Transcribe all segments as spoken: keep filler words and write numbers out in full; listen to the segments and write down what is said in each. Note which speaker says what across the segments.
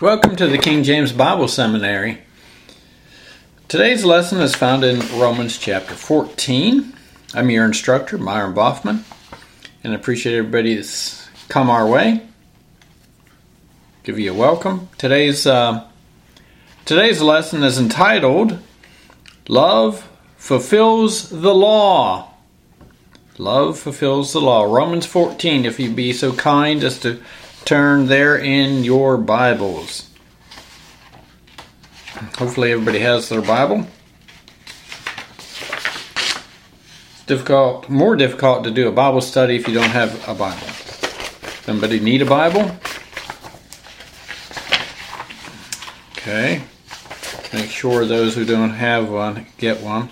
Speaker 1: Welcome to the King James Bible Seminary. Today's lesson is found in Romans chapter fourteen. I'm your instructor, Myron Boffman, and I appreciate everybody that's come our way. Give you a welcome. Today's uh, today's lesson is entitled, Love Fulfills the Law. Love fulfills the law. Romans fourteen, if you'd be so kind as to turn there in your Bibles. Hopefully everybody has their Bible. It's difficult, more difficult to do a Bible study if you don't have a Bible. Somebody need a Bible? Okay. Make sure those who don't have one get one.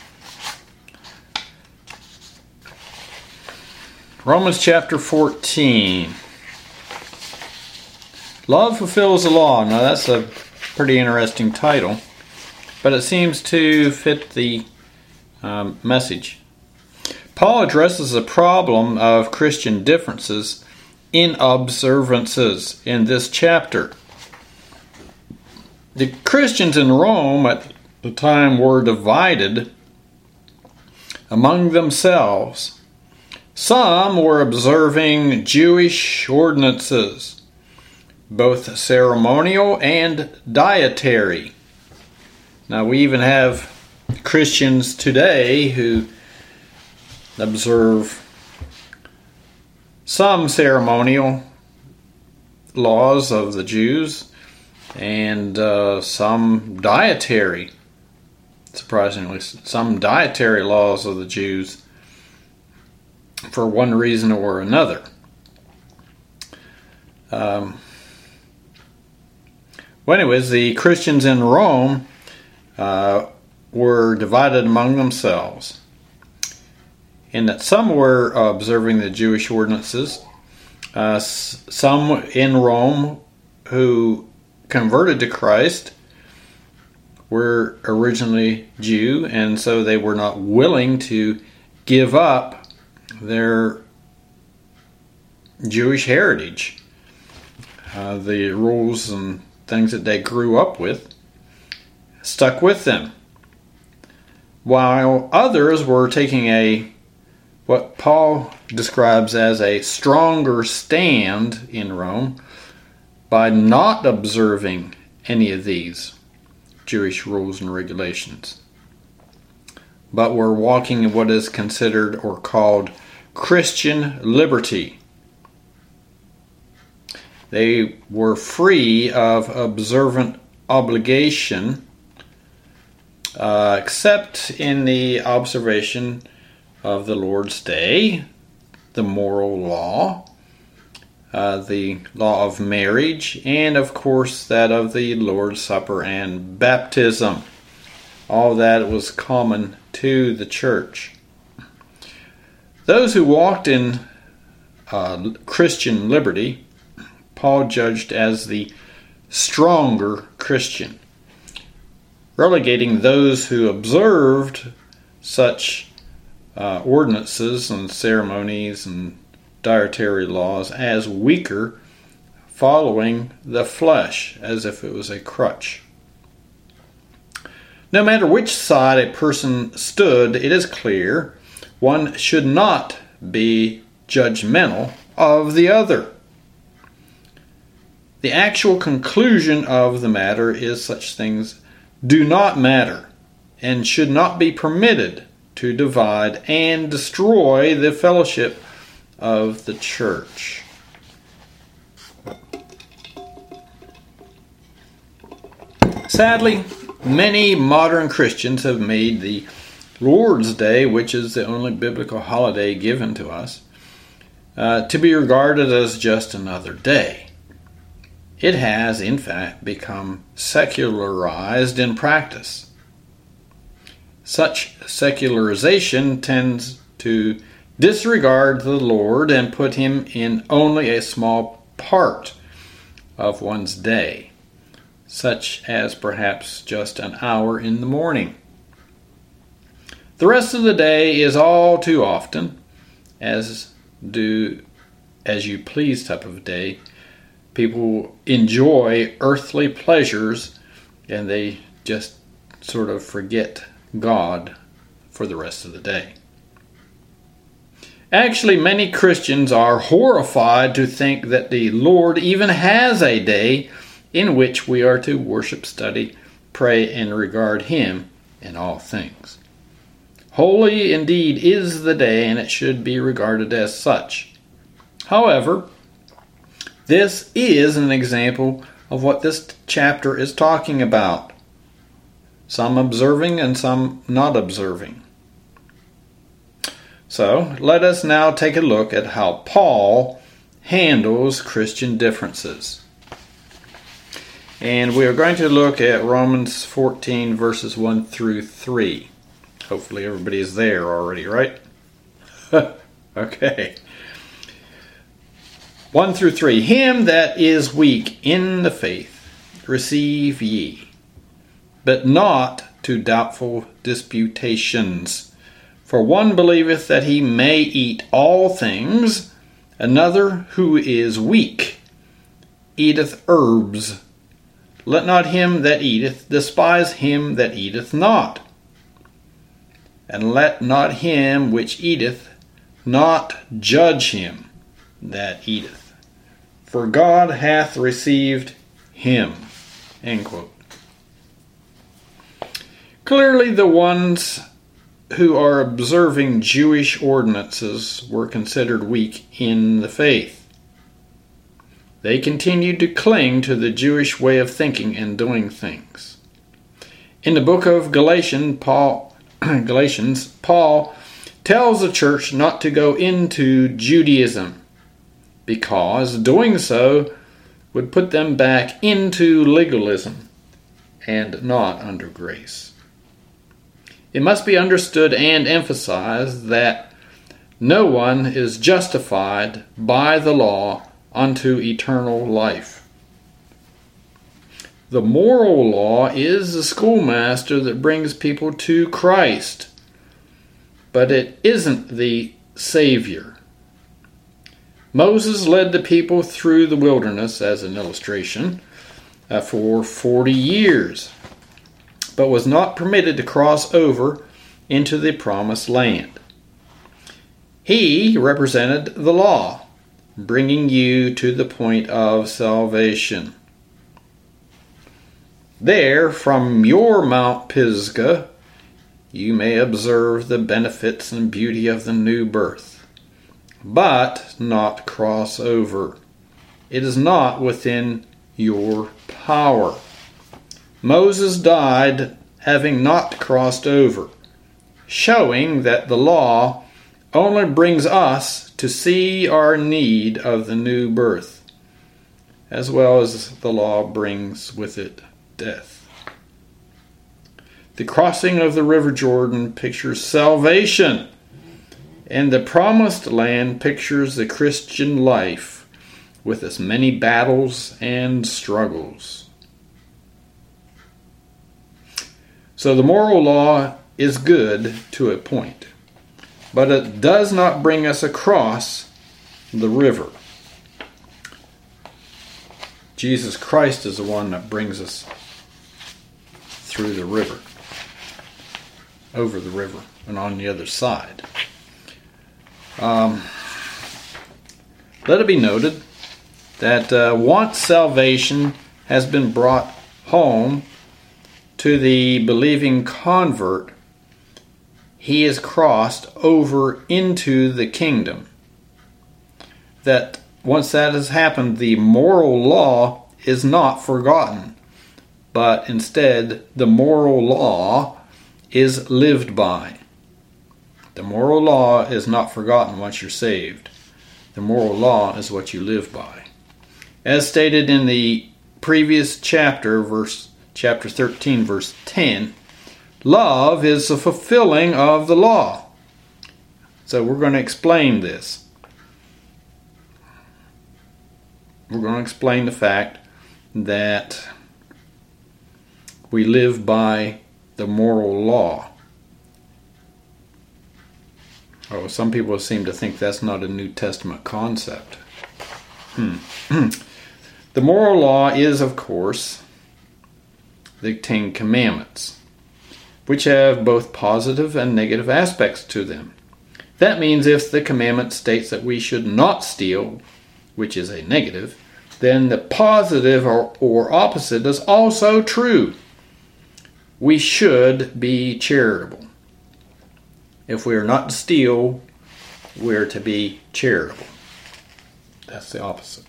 Speaker 1: Romans chapter fourteen. Love fulfills the law. Now that's a pretty interesting title, but it seems to fit the um, message. Paul addresses the problem of Christian differences in observances in this chapter. The Christians in Rome at the time were divided among themselves. Some were observing Jewish ordinances, both ceremonial and dietary. Now, we even have Christians today who observe some ceremonial laws of the Jews and uh, some dietary, surprisingly, some dietary laws of the Jews for one reason or another. Um, Well, anyways, the Christians in Rome uh, were divided among themselves, in that some were observing the Jewish ordinances. Uh, some in Rome who converted to Christ were originally Jew, and so they were not willing to give up their Jewish heritage, uh, the rules and things that they grew up with, stuck with them. While others were taking a, what Paul describes as a stronger stand in Rome by not observing any of these Jewish rules and regulations, but were walking in what is considered or called Christian liberty. They were free of observant obligation, uh, except in the observation of the Lord's Day, the moral law, uh, the law of marriage, and of course that of the Lord's Supper and baptism. All that was common to the church. Those who walked in uh, Christian liberty, Paul judged as the stronger Christian, relegating those who observed such uh, ordinances and ceremonies and dietary laws as weaker, following the flesh as if it was a crutch. No matter which side a person stood, it is clear one should not be judgmental of the other. The actual conclusion of the matter is such things do not matter and should not be permitted to divide and destroy the fellowship of the church. Sadly, many modern Christians have made the Lord's Day, which is the only biblical holiday given to us, uh, to be regarded as just another day. It has, in fact, become secularized in practice. Such secularization tends to disregard the Lord and put him in only a small part of one's day, such as perhaps just an hour in the morning. The rest of the day is all too often, as do as you please type of day, People enjoy earthly pleasures and they just sort of forget God for the rest of the day. Actually, many Christians are horrified to think that the Lord even has a day in which we are to worship, study, pray, and regard Him in all things. Holy indeed is the day, and it should be regarded as such. However, this is an example of what this chapter is talking about. Some observing and some not observing. So, let us now take a look at how Paul handles Christian differences. And we are going to look at Romans fourteen, verses one through three. Hopefully everybody is there already, right? Okay. one through three. Him that is weak in the faith receive ye, but not to doubtful disputations. For one believeth that he may eat all things, another who is weak eateth herbs. Let not him that eateth despise him that eateth not. And let not him which eateth not judge him that eateth. For God hath received him. End quote. Clearly the ones who are observing Jewish ordinances were considered weak in the faith. They continued to cling to the Jewish way of thinking and doing things. In the book of Galatians, Paul, Galatians, Paul tells the church not to go into Judaism because doing so would put them back into legalism and not under grace. It must be understood and emphasized that no one is justified by the law unto eternal life. The moral law is the schoolmaster that brings people to Christ, but it isn't the Savior. Moses led the people through the wilderness, as an illustration, uh, for forty years. But was not permitted to cross over into the promised land. He represented the law, bringing you to the point of salvation. There, from your Mount Pisgah, you may observe the benefits and beauty of the new birth, but not cross over. It is not within your power. Moses died having not crossed over, showing that the law only brings us to see our need of the new birth, as well as the law brings with it death. The crossing of the River Jordan pictures salvation, and the promised land pictures the Christian life with its many battles and struggles. So the moral law is good to a point, but it does not bring us across the river. Jesus Christ is the one that brings us through the river, over the river, and on the other side. Um, let it be noted that uh, once salvation has been brought home to the believing convert, he is crossed over into the kingdom. That once that has happened, the moral law is not forgotten, but instead the moral law is lived by. The moral law is not forgotten once you're saved. The moral law is what you live by. As stated in the previous chapter, verse chapter thirteen, verse ten, love is the fulfilling of the law. So we're going to explain this. We're going to explain the fact that we live by the moral law. Oh, some people seem to think that's not a New Testament concept. Hmm. The moral law is, of course, the Ten Commandments, which have both positive and negative aspects to them. That means if the commandment states that we should not steal, which is a negative, then the positive or, or opposite is also true. We should be charitable. If we are not to steal, we are to be charitable. That's the opposite.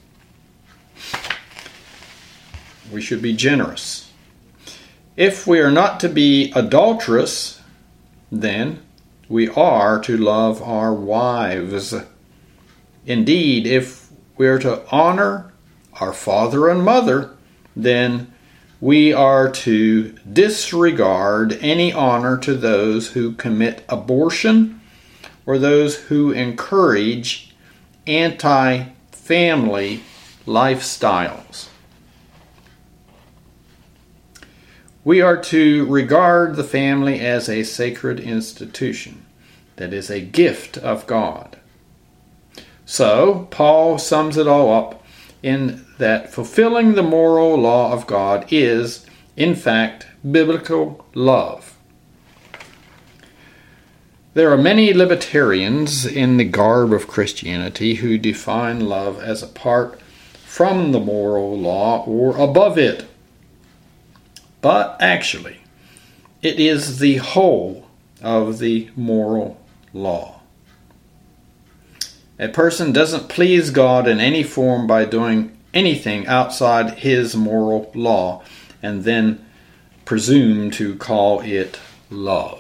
Speaker 1: We should be generous. If we are not to be adulterous, then we are to love our wives. Indeed, if we are to honor our father and mother, then we are to disregard any honor to those who commit abortion or those who encourage anti-family lifestyles. We are to regard the family as a sacred institution that is a gift of God. So, Paul sums it all up in that fulfilling the moral law of God is, in fact, biblical love. There are many libertarians in the garb of Christianity who define love as apart from the moral law or above it. But actually, it is the whole of the moral law. A person doesn't please God in any form by doing anything outside His moral law and then presume to call it love.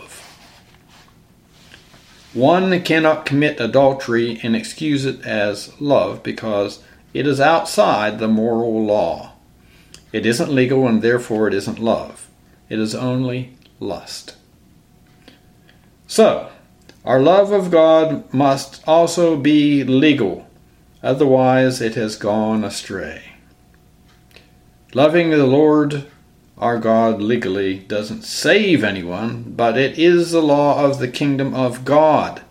Speaker 1: One cannot commit adultery and excuse it as love because it is outside the moral law. It isn't legal and therefore it isn't love. It is only lust. So, our love of God must also be legal, otherwise it has gone astray. Loving the Lord our God legally doesn't save anyone, but it is the law of the kingdom of God.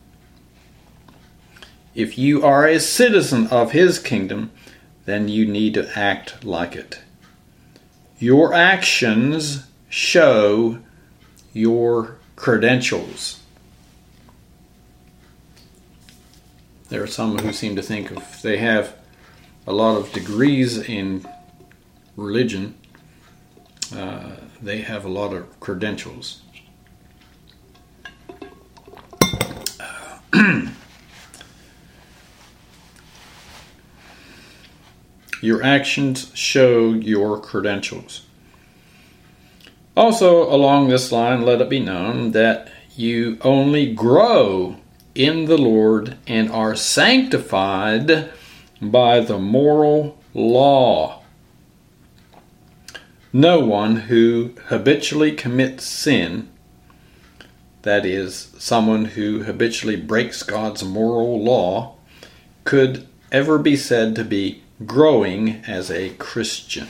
Speaker 1: If you are a citizen of His kingdom, then you need to act like it. Your actions show your credentials. There are some who seem to think if they have a lot of degrees in religion, uh, they have a lot of credentials. Your actions show your credentials. Also, along this line, let it be known that you only grow in the Lord and are sanctified by the moral law. No one who habitually commits sin, that is, someone who habitually breaks God's moral law, could ever be said to be growing as a Christian.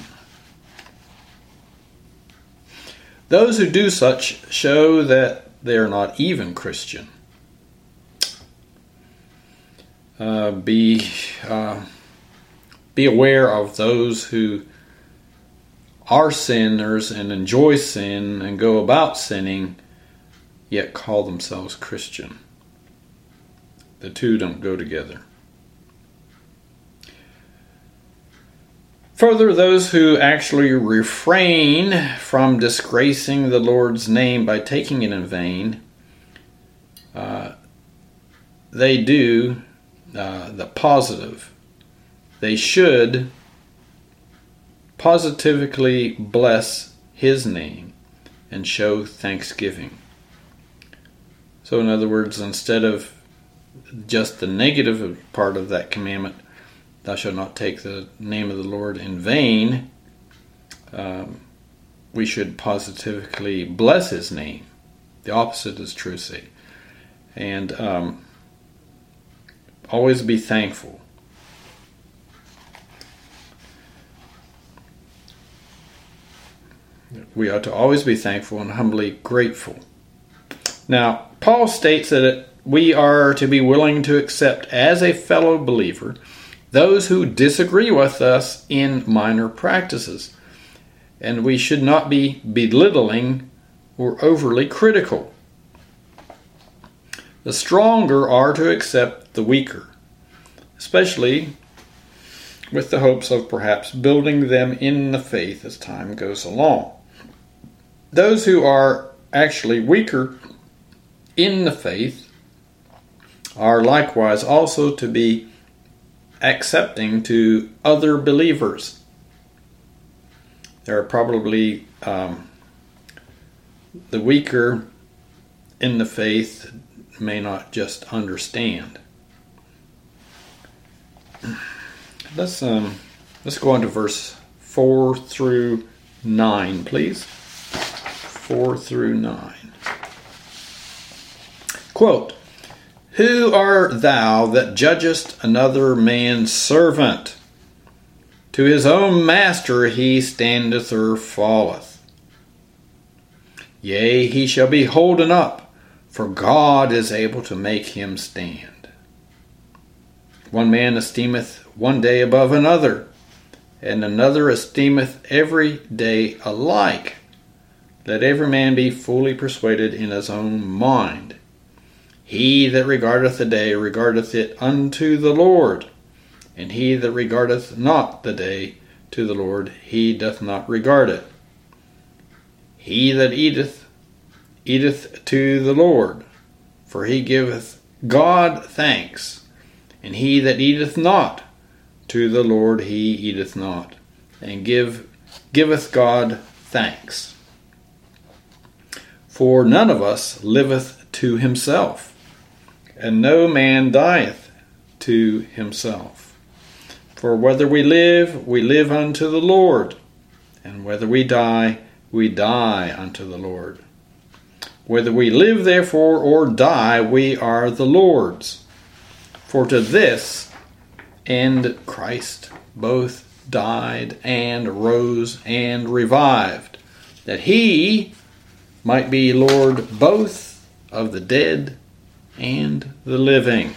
Speaker 1: Those who do such show that they are not even Christian. Uh, be uh, be aware of those who are sinners and enjoy sin and go about sinning, yet call themselves Christian. The two don't go together. Further, those who actually refrain from disgracing the Lord's name by taking it in vain, uh, they do uh, the positive. They should positively bless His name and show thanksgiving. So in other words, instead of just the negative part of that commandment, thou shalt not take the name of the Lord in vain, um, we should positively bless His name. The opposite is true, see. And um, always be thankful. We ought to always be thankful and humbly grateful. Now, Paul states that we are to be willing to accept as a fellow believer those who disagree with us in minor practices, and we should not be belittling or overly critical. The stronger are to accept the weaker, especially with the hopes of perhaps building them in the faith as time goes along. Those who are actually weaker in the faith are likewise also to be accepting to other believers. There are probably um, the weaker in the faith may not just understand. Let's um, let's go on to verse four through nine, please. Four through nine. Quote, "Who art thou that judgest another man's servant? To his own master he standeth or falleth. Yea, he shall be holden up, for God is able to make him stand. One man esteemeth one day above another, and another esteemeth every day alike. Let every man be fully persuaded in his own mind. He that regardeth the day regardeth it unto the Lord, and he that regardeth not the day to the Lord, he doth not regard it. He that eateth, eateth to the Lord, for he giveth God thanks, and he that eateth not to the Lord, he eateth not, and give giveth God thanks. For none of us liveth to himself, and no man dieth to himself. For whether we live, we live unto the Lord, and whether we die, we die unto the Lord. Whether we live therefore or die, we are the Lord's. For to this end Christ both died and rose and revived, that he might be Lord both of the dead and the living."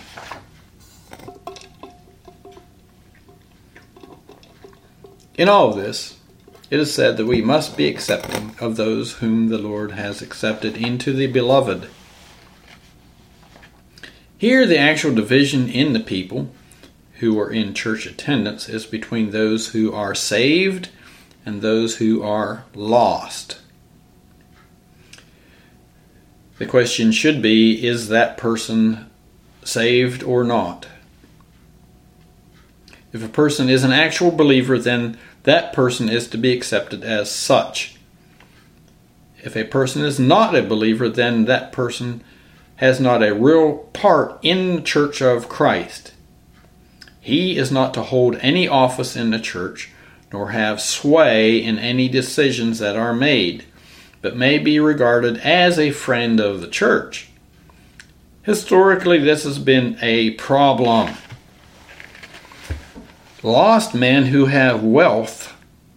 Speaker 1: In all of this, it is said that we must be accepting of those whom the Lord has accepted into the beloved. Here, the actual division in the people who are in church attendance is between those who are saved and those who are lost. The question should be, is that person saved or not? If a person is an actual believer, then that person is to be accepted as such. If a person is not a believer, then that person has not a real part in the church of Christ. He is not to hold any office in the church, nor have sway in any decisions that are made, but may be regarded as a friend of the church. Historically, this has been a problem. Lost men who have wealth,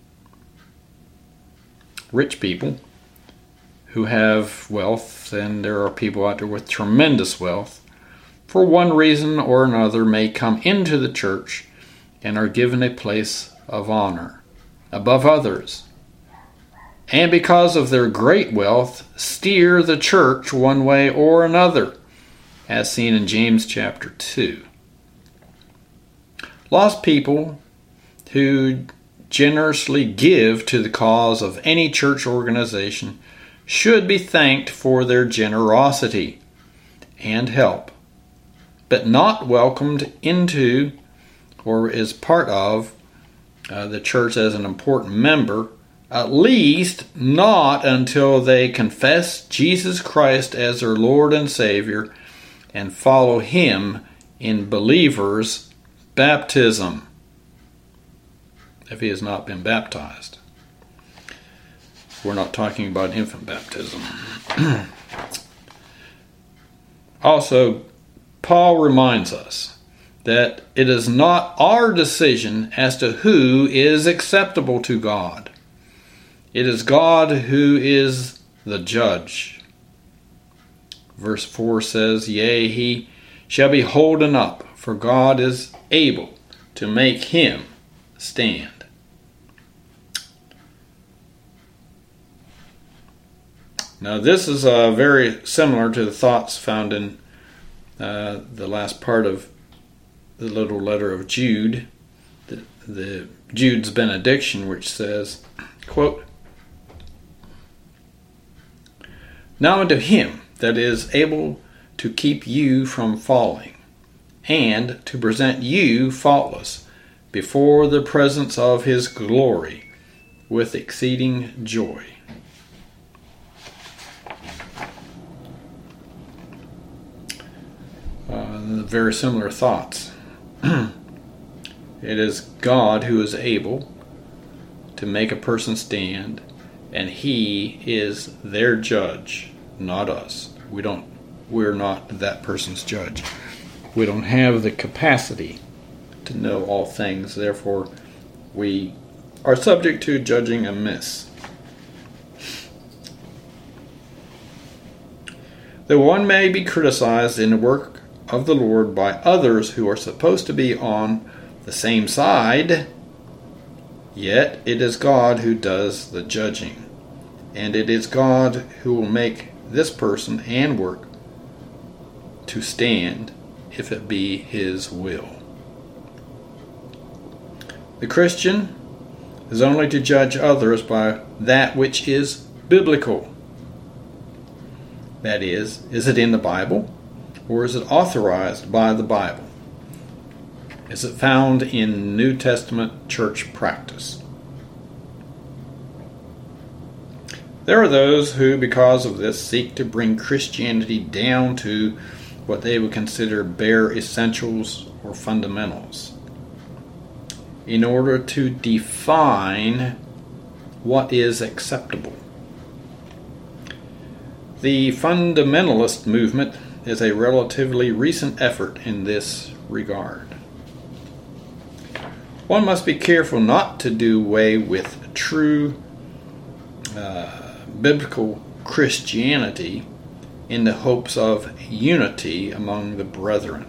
Speaker 1: rich people who have wealth, and there are people out there with tremendous wealth, for one reason or another may come into the church and are given a place of honor above others, and because of their great wealth steer the church one way or another, as seen in James chapter two. Lost people who generously give to the cause of any church organization should be thanked for their generosity and help, but not welcomed into or is part of uh, the church as an important member, at least not until they confess Jesus Christ as their Lord and Savior and follow Him in believers' baptism, if he has not been baptized. We're not talking about infant baptism. Also, Paul reminds us that it is not our decision as to who is acceptable to God. It is God who is the judge. Verse four says, "Yea, he shall be holden up, for God is able to make him stand. Now this is uh, very similar to the thoughts found in uh, the last part of the little letter of Jude, the, the Jude's benediction, which says, quote, "Now unto him that is able to keep you from falling, and to present you faultless before the presence of his glory with exceeding joy." Uh, very similar thoughts. It is God who is able to make a person stand, and he is their judge, not us. We don't, we're not that person's judge. We don't have the capacity to know all things, therefore we are subject to judging amiss. Though one may be criticized in the work of the Lord by others who are supposed to be on the same side, yet it is God who does the judging, and it is God who will make this person and work to stand if it be his will. The Christian is only to judge others by that which is biblical. That is, is it in the Bible? Or is it authorized by the Bible? Is it found in New Testament church practice? There are those who, because of this, seek to bring Christianity down to what they would consider bare essentials or fundamentals, in order to define what is acceptable. The fundamentalist movement is a relatively recent effort in this regard. One must be careful not to do away with true uh, biblical Christianity in the hopes of unity among the brethren.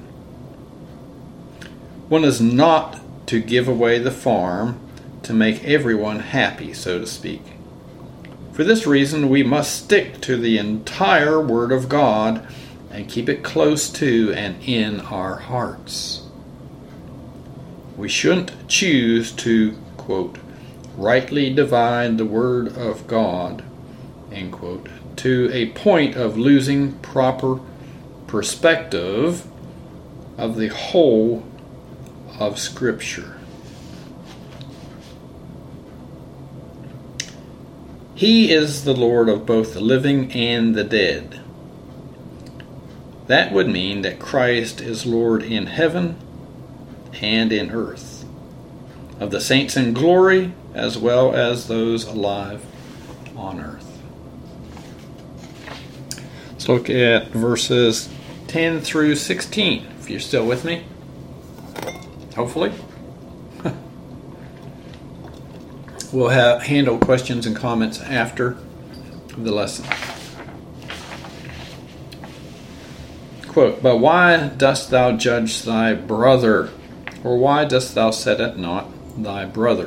Speaker 1: One is not to give away the farm to make everyone happy, so to speak. For this reason, we must stick to the entire Word of God and keep it close to and in our hearts. We shouldn't choose to, quote, rightly divide the Word of God, end quote, to a point of losing proper perspective of the whole of Scripture. He is the Lord of both the living and the dead. That would mean that Christ is Lord in heaven and in earth, of the saints in glory as well as those alive on earth. Let's look at verses ten through sixteen, if you're still with me. Hopefully. We'll have handle questions and comments after the lesson. Quote, "But why dost thou judge thy brother? Or why dost thou set at naught thy brother?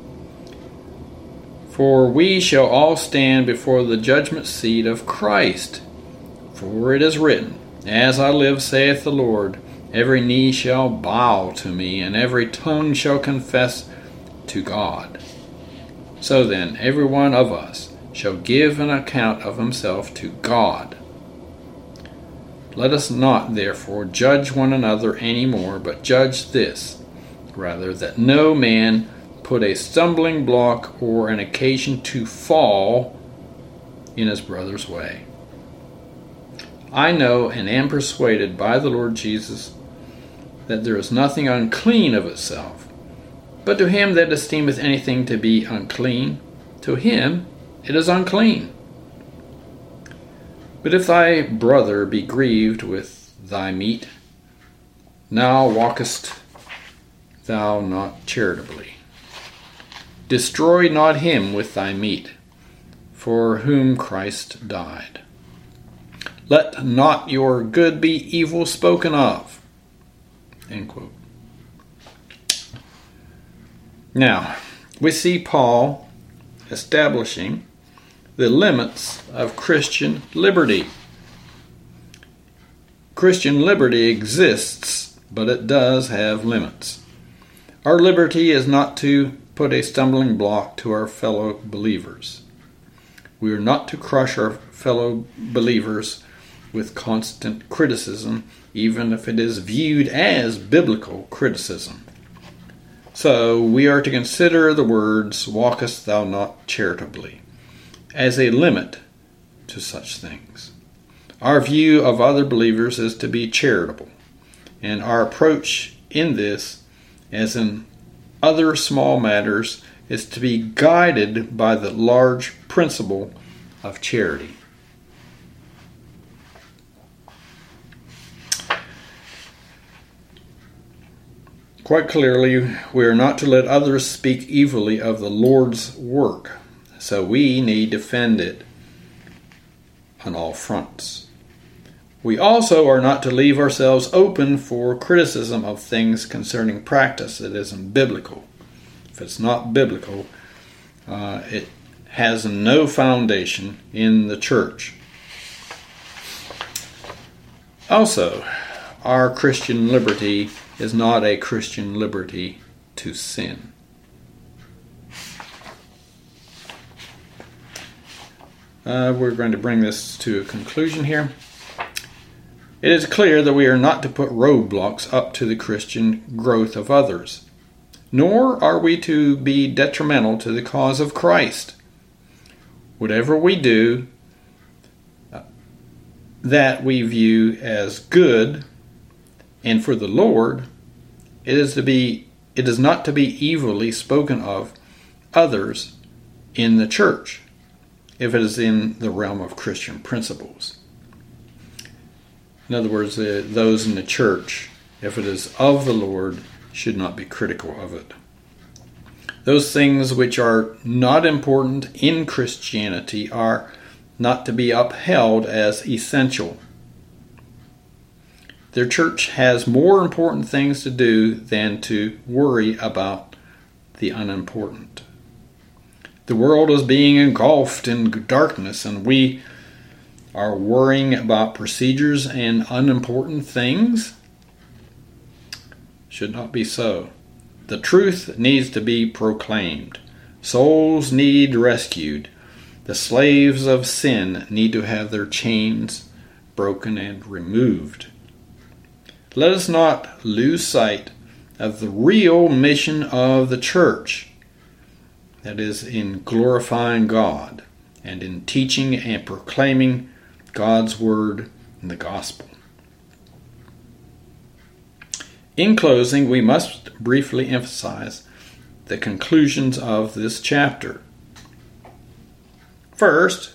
Speaker 1: For we shall all stand before the judgment seat of Christ. For it is written, As I live, saith the Lord, every knee shall bow to me, and every tongue shall confess to God. So then, every one of us shall give an account of himself to God. Let us not, therefore, judge one another any more, but judge this, rather, that no man put a stumbling block or an occasion to fall in his brother's way. I know and am persuaded by the Lord Jesus that there is nothing unclean of itself, but to him that esteemeth anything to be unclean, to him it is unclean. But if thy brother be grieved with thy meat, now walkest thou not charitably. Destroy not him with thy meat, for whom Christ died. Let not your good be evil spoken of." End quote. Now, we see Paul establishing the limits of Christian liberty. Christian liberty exists, but it does have limits. Our liberty is not to put a stumbling block to our fellow believers. We are not to crush our fellow believers with constant criticism, even if it is viewed as biblical criticism. So we are to consider the words, "Walkest thou not charitably," as a limit to such things. Our view of other believers is to be charitable, and our approach in this, as in other small matters, is to be guided by the large principle of charity. Quite clearly, we are not to let others speak evilly of the Lord's work, so we need to defend it on all fronts. We also are not to leave ourselves open for criticism of things concerning practice that isn't biblical. If it's not biblical, uh, it has no foundation in the church. Also, our Christian liberty is not a Christian liberty to sin. Uh, we're going to bring this to a conclusion here. It is clear that we are not to put roadblocks up to the Christian growth of others, nor are we to be detrimental to the cause of Christ. Whatever we do that we view as good and for the Lord, it is to be it is not to be evilly spoken of others in the church, if it is in the realm of Christian principles. In other words, uh, those in the church, if it is of the Lord, should not be critical of it. Those things which are not important in Christianity are not to be upheld as essential. Their church has more important things to do than to worry about the unimportant. The world is being engulfed in darkness, and we are worrying about procedures and unimportant things. Should not be so. The truth needs to be proclaimed. Souls need rescued. The slaves of sin need to have their chains broken and removed. Let us not lose sight of the real mission of the church, that is, in glorifying God and in teaching and proclaiming God's word and the gospel. In closing, we must briefly emphasize the conclusions of this chapter. First,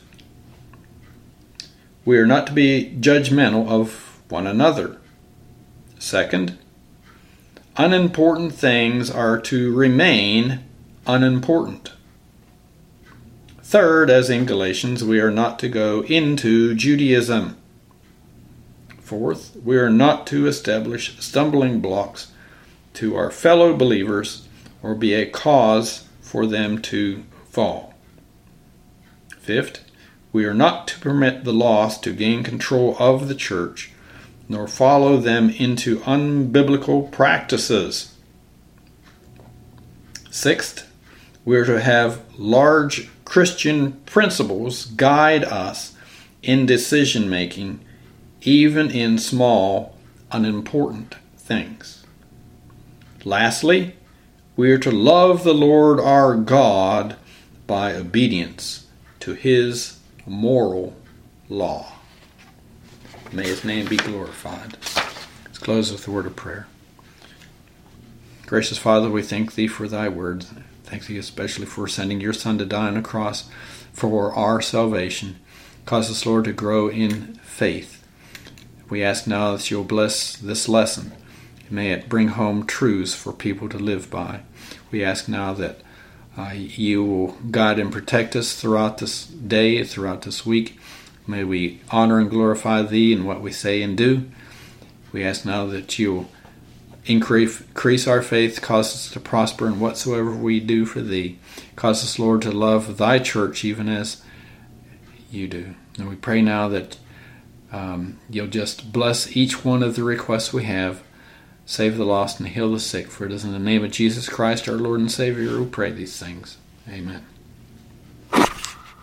Speaker 1: we are not to be judgmental of one another. Second, unimportant things are to remain unimportant. Third, as in Galatians, we are not to go into Judaism. Fourth, we are not to establish stumbling blocks to our fellow believers or be a cause for them to fall. Fifth, we are not to permit the lost to gain control of the church, nor follow them into unbiblical practices. Sixth, we are to have large Christian principles guide us in decision making, even in small, unimportant things. Lastly, we are to love the Lord our God by obedience to His moral law. May His name be glorified. Let's close with a word of prayer. Gracious Father, we thank Thee for Thy word. Thank Thee especially for sending Your Son to die on the cross for our salvation. Cause us, Lord, to grow in faith. We ask now that You'll bless this lesson. May it bring home truths for people to live by. We ask now that uh, You will guide and protect us throughout this day, throughout this week. May we honor and glorify Thee in what we say and do. We ask now that You'll increase, increase our faith, cause us to prosper in whatsoever we do for Thee. Cause us, Lord, to love Thy church even as You do. And we pray now that um, You'll just bless each one of the requests we have. Save the lost and heal the sick. For it is in the name of Jesus Christ, our Lord and Savior, we pray these things. Amen.